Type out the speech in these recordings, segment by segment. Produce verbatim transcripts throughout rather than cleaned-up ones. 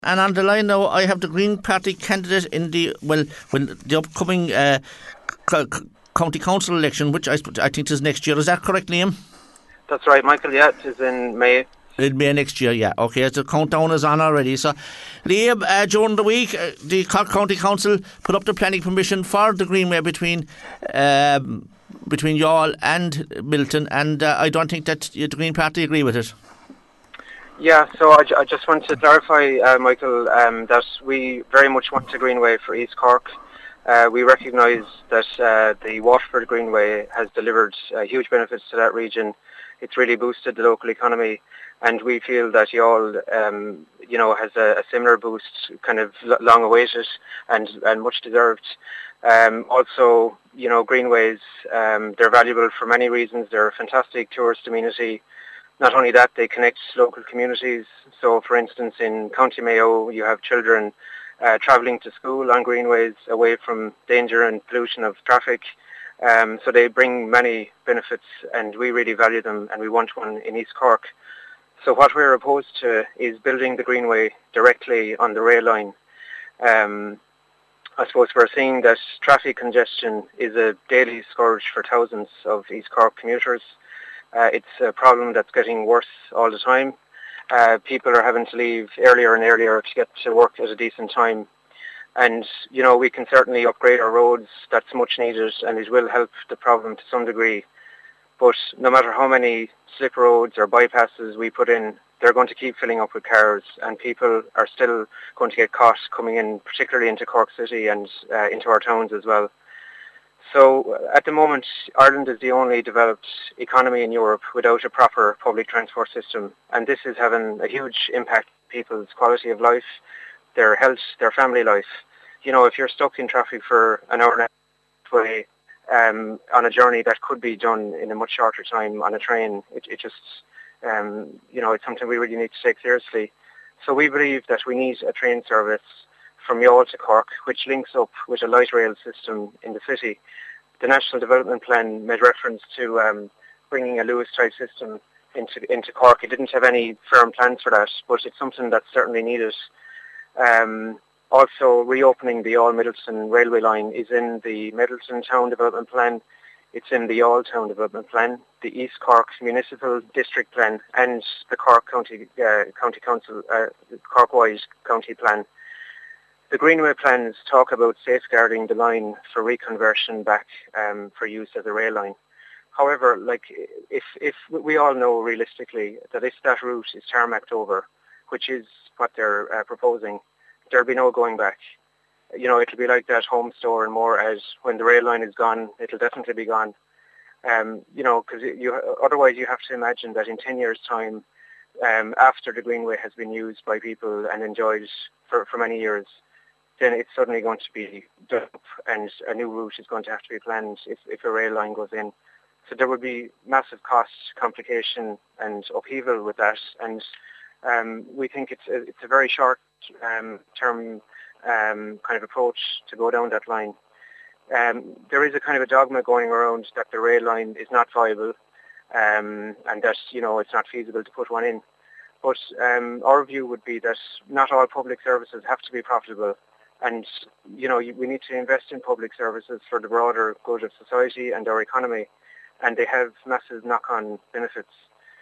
And on the line now, I have the Green Party candidate in the, well, well the upcoming uh, c- c- county council election, which I, I think is next year. Is that correct, Liam? That's right, Michael. Yeah, it is in May. In May next year, yeah. Okay, the countdown is on already. So, Liam, uh, during the week, uh, the Cork County Council put up the planning permission for the Greenway between um, between Youghal and Milton, and uh, I don't think that the Green Party agree with it. Yeah, so I, I just want to clarify, uh, Michael, um, that we very much want a Greenway for East Cork. Uh, we recognise that uh, the Waterford Greenway has delivered uh, huge benefits to that region. It's really boosted the local economy, and we feel that Youghal, um, you know, has a, a similar boost, kind of long awaited and, and much deserved. Um, also, you know, Greenways, um, they're valuable for many reasons. They're a fantastic tourist amenity. Not only that, they connect local communities. So, for instance, in County Mayo, you have children uh, travelling to school on greenways away from danger and pollution of traffic. Um, so they bring many benefits, and we really value them, and we want one in East Cork. So what we're opposed to is building the greenway directly on the rail line. Um, I suppose we're seeing that traffic congestion is a daily scourge for thousands of East Cork commuters. Uh, it's a problem that's getting worse all the time. Uh, people are having to leave earlier and earlier to get to work at a decent time. And, you know, we can certainly upgrade our roads. That's much needed, and it will help the problem to some degree. But no matter how many slip roads or bypasses we put in, they're going to keep filling up with cars, and people are still going to get caught coming in, particularly into Cork City and uh, into our towns as well. So at the moment, Ireland is the only developed economy in Europe without a proper public transport system, and this is having a huge impact on people's quality of life, their health, their family life. You know, if you're stuck in traffic for an hour and a half way um, on a journey that could be done in a much shorter time on a train, it, it just, um, you know, it's something we really need to take seriously. So we believe that we need a train service from Youghal to Cork, which links up with a light rail system in the city. The National Development Plan made reference to um, bringing a Lewis-type system into into Cork. It didn't have any firm plans for that, but it's something that's certainly needed. Um, also, reopening the Youghal-Middleton railway line is in the Middleton Town Development Plan. It's in the Youghal Town Development Plan, the East Cork Municipal District Plan, and the Cork County uh, County Council, uh, Cork-wide County Plan. The Greenway plans talk about safeguarding the line for reconversion back um, for use as a rail line. However, like if if we all know realistically that if that route is tarmacked over, which is what they're uh, proposing, there'll be no going back. You know, it'll be like that home store and more, as when the rail line is gone, it'll definitely be gone. Um, you know, because you otherwise you have to imagine that in ten years' time, um, after the Greenway has been used by people and enjoyed for, for many years, then it's suddenly going to be done up, and a new route is going to have to be planned if, if a rail line goes in. So there would be massive cost, complication and upheaval with that, and um, we think it's a, it's a very short um, term um, kind of approach to go down that line. Um, there is a kind of a dogma going around that the rail line is not viable um, and that, you know, it's not feasible to put one in. But um, our view would be that not all public services have to be profitable. And, you know, we need to invest in public services for the broader good of society and our economy. And they have massive knock-on benefits.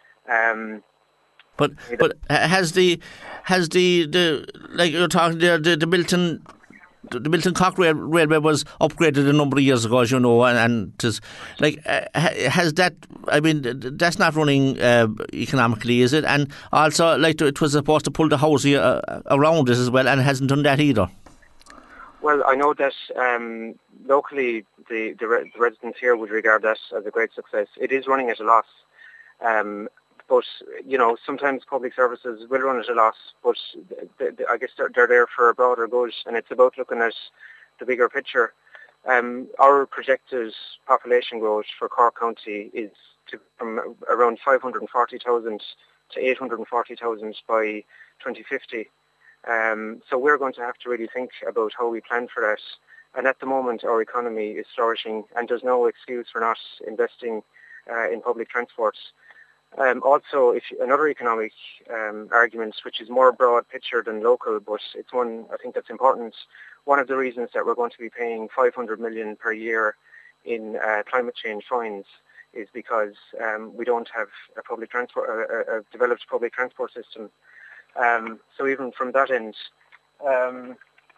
Um, but but has the has the, the like you're talking there, the, the Milton the, the Milton Cork rail, railway was upgraded a number of years ago, as you know, and, and tis, like uh, has that? I mean, that's not running uh, economically, is it? And also, like it was supposed to pull the housing uh, around it as well, and it hasn't done that either. Well, I know that um, locally the, the, re- the residents here would regard that as a great success. It is running at a loss, um, but, you know, sometimes public services will run at a loss, but th- th- I guess they're, they're there for a broader good, and it's about looking at the bigger picture. Um, our projected population growth for Cork County is to, from around five hundred forty thousand to eight hundred forty thousand by twenty fifty. Um, so we're going to have to really think about how we plan for that. And at the moment, our economy is flourishing, and there's no excuse for not investing uh, in public transport. Um, also, if another economic um, argument, which is more broad picture than local, but it's one I think that's important. One of the reasons that we're going to be paying five hundred million per year in uh, climate change fines is because um, we don't have a public transport, a, a developed public transport system. Um, so even from that end, um,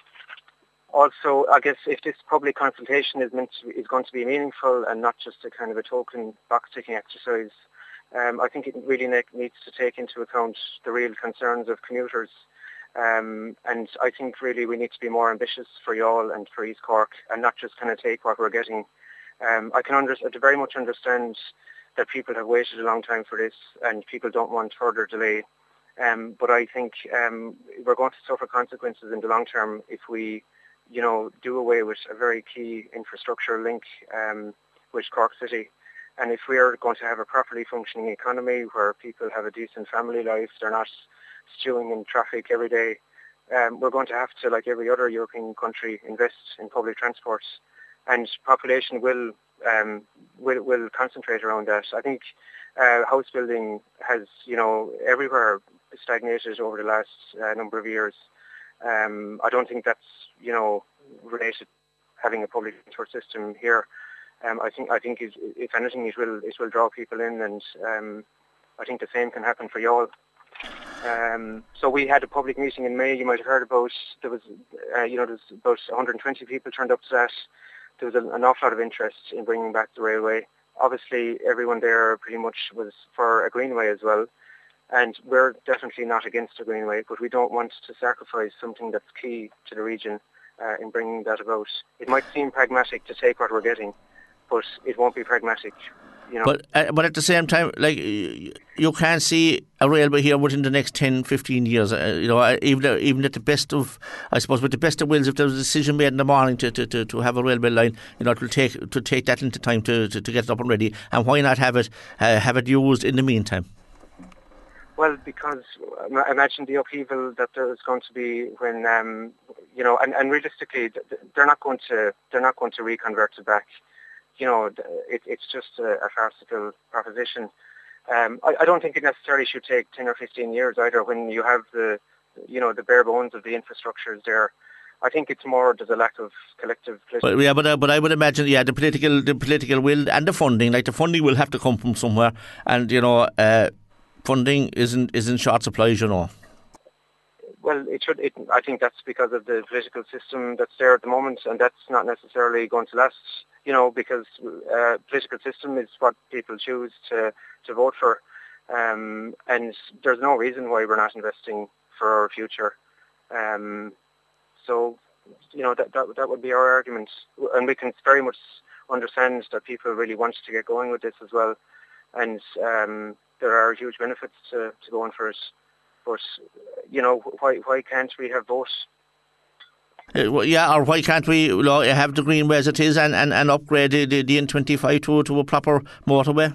also I guess if this public consultation is meant to, is going to be meaningful and not just a kind of a token box-ticking exercise, um, I think it really ne- needs to take into account the real concerns of commuters. Um, and I think really we need to be more ambitious for Youghal and for East Cork and not just kind of take what we're getting. Um, I can under- I very much understand that people have waited a long time for this and people don't want further delay. Um, but I think um, we're going to suffer consequences in the long term if we, you know, do away with a very key infrastructure link um, with Cork City. And if we are going to have a properly functioning economy where people have a decent family life, they're not stewing in traffic every day, um, we're going to have to, like every other European country, invest in public transport. And population will um, will will concentrate around that. I think uh, house building has, you know, everywhere stagnated over the last uh, number of years. Um, I don't think that's, you know, related to having a public transport system here. Um, I think I think it, if anything, it will it will draw people in, and um, I think the same can happen for Youghal. Um, so we had a public meeting in May. You might have heard about. There was, uh, you know, there was about one hundred twenty people turned up to that. There was an, an awful lot of interest in bringing back the railway. Obviously, everyone there pretty much was for a greenway as well. And we're definitely not against a greenway, but we don't want to sacrifice something that's key to the region uh, in bringing that about. It might seem pragmatic to take what we're getting, but it won't be pragmatic, you know. But uh, but at the same time, like you, you can't see a railway here within the next ten, fifteen years. Uh, you know, even even at the best of, I suppose, with the best of wills, if there was a decision made in the morning to, to, to, to have a railway line, you know, it will take to take that into time to, to, to get it up and ready. And why not have it uh, have it used in the meantime? Well, because imagine the upheaval that there's going to be when, um, you know, and, and realistically, they're not going to they're not going to reconvert it back. You know, it, it's just a, a farcical proposition. Um, I, I don't think it necessarily should take ten or fifteen years either. When you have the, you know, the bare bones of the infrastructures there, I think it's more there's a lack of collective. But yeah, but uh, but I would imagine, yeah, the political the political will and the funding, like the funding will have to come from somewhere, and you know. Uh, Funding isn't is in short supply, you know. Well, it should. It, I think that's because of the political system that's there at the moment, and that's not necessarily going to last. You know, because uh, political system is what people choose to to vote for, um, and there's no reason why we're not investing for our future. Um, so, you know, that, that that would be our argument, and we can very much understand that people really want to get going with this as well, and. Um, There are huge benefits to, to going for it, but you know, why why can't we have both? Uh, well, yeah, or why can't we you know, have the greenway as it is and, and, and upgrade the, the N twenty-five to to a proper motorway?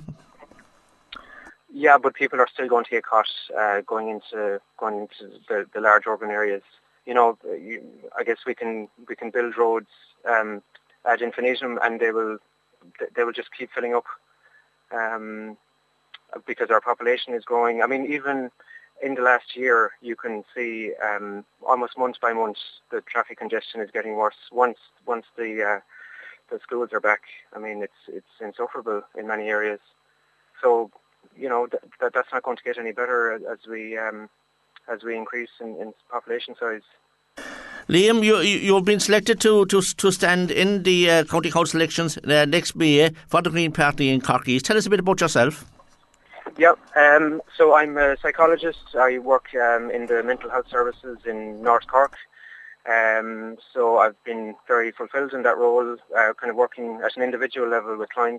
Yeah, but people are still going to get caught uh, going into going into the, the large urban areas. You know, you, I guess we can we can build roads um, ad infinitum, and they will they will just keep filling up. Um, because our population is growing. I mean, even in the last year, you can see um, almost month by month the traffic congestion is getting worse. Once once the uh, the schools are back, I mean, it's it's insufferable in many areas. So, you know, th- that that's not going to get any better as we um, as we increase in, in population size. Liam, you, you, you've been selected to, to, to stand in the uh, county council elections uh, next May for the Green Party in Cork East. Tell us a bit about yourself. Yeah, um, so I'm a psychologist. I work um, in the mental health services in North Cork. Um, so I've been very fulfilled in that role, uh, kind of working at an individual level with clients.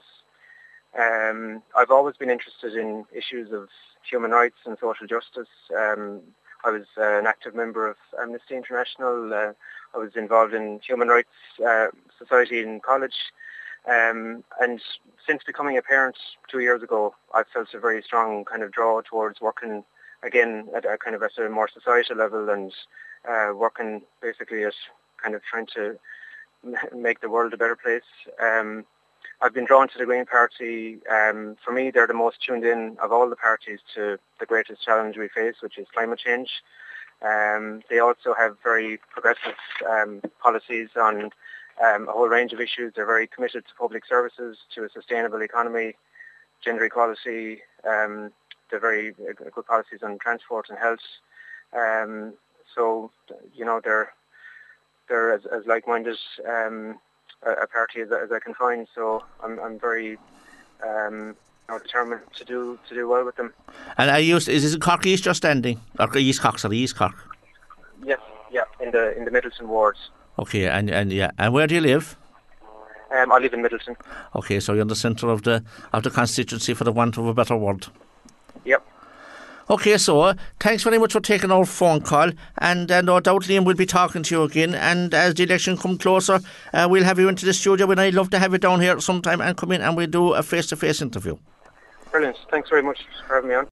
Um, I've always been interested in issues of human rights and social justice. Um, I was uh, an active member of Amnesty International. Uh, I was involved in Human Rights uh, Society in college. Um, and since becoming a parent two years ago, I've felt a very strong kind of draw towards working again at a kind of at a more societal level and uh, working basically at kind of trying to make the world a better place. Um, I've been drawn to the Green Party. Um, for me, they're the most tuned in of all the parties to the greatest challenge we face, which is climate change. Um, they also have very progressive um, policies on um, a whole range of issues. They're very committed to public services, to a sustainable economy, gender equality. Um, they're very uh, good policies on transport and health. Um, so, you know, they're they're as, as like-minded um, a, a party as, as I can find. So I'm I'm very um, you know, determined to do to do well with them. And are you, is it Cork East you're standing, or East Cork? Sorry, East Cork. Yes, yeah, in the in the Middleton wards. Okay, and and yeah, and where do you live? Um, I live in Middleton. Okay, so you're in the centre of the of the constituency, for the want of a better word. Yep. Okay, so uh, thanks very much for taking our phone call, and uh, no doubt Liam will be talking to you again, and as the election comes closer, uh, we'll have you into the studio, and I'd love to have you down here sometime and come in and we'll do a face-to-face interview. Brilliant. Thanks very much for having me on.